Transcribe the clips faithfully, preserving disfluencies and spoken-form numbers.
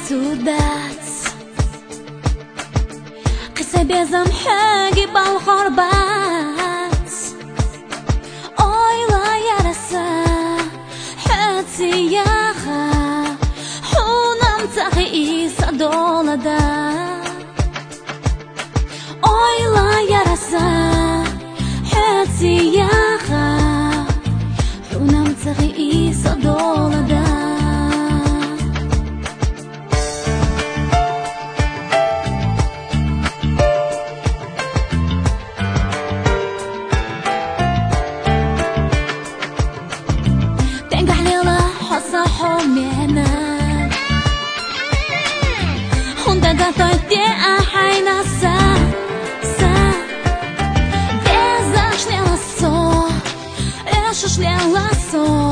سودات قصة بيزم حاجي بالغربات أويلا يرسى حاتي ياخا حونم تغيي صدولة دا أويلا يرسى حاتي ياخا حونم تغيي صدولة دا 혼자 가서 뛰어하이나서 대자신ел았어 애쇼신ел았어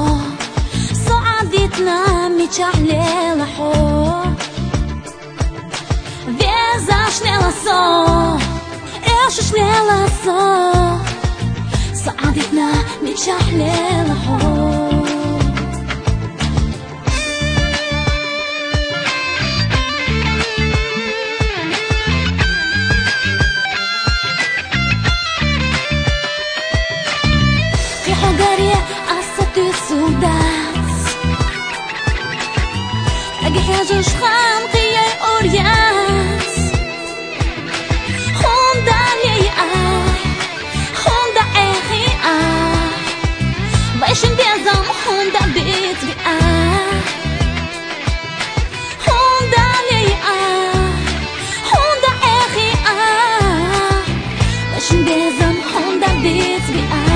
صعدتنا متشعللحو 대자신ел았어 애쇼신ел았어 صعدتنا متشعللحو أجي حاجة شخام قيا أورياس خوندا لي آه خوندا أخي آه بايشن بيزام خوندا بيت بي آه خوندا لي آه خوندا أخي آه بايشن بيزام خوندا بيت بي آه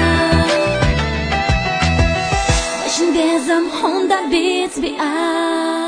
Honda Beats be out.